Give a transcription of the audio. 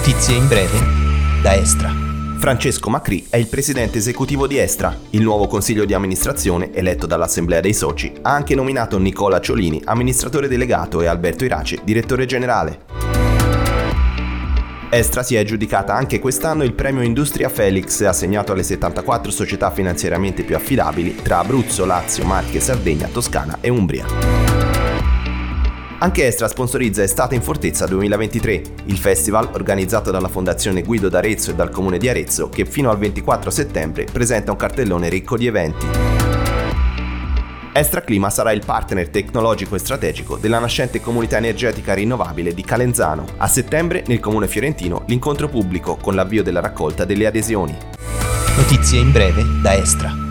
Notizie in breve da Estra. Francesco Macri è il presidente esecutivo di Estra. Il nuovo consiglio di amministrazione, eletto dall'Assemblea dei Soci, ha anche nominato Nicola Ciolini, amministratore delegato, e Alberto Irace, direttore generale. Estra si è aggiudicata anche quest'anno il premio Industria Felix, assegnato alle 74 società finanziariamente più affidabili tra Abruzzo, Lazio, Marche, Sardegna, Toscana e Umbria. Anche Estra sponsorizza Estate in Fortezza 2023, il festival organizzato dalla Fondazione Guido d'Arezzo e dal Comune di Arezzo, che fino al 24 settembre presenta un cartellone ricco di eventi. Estra Clima sarà il partner tecnologico e strategico della nascente comunità energetica rinnovabile di Calenzano. A settembre, nel Comune fiorentino, l'incontro pubblico con l'avvio della raccolta delle adesioni. Notizie in breve da Estra.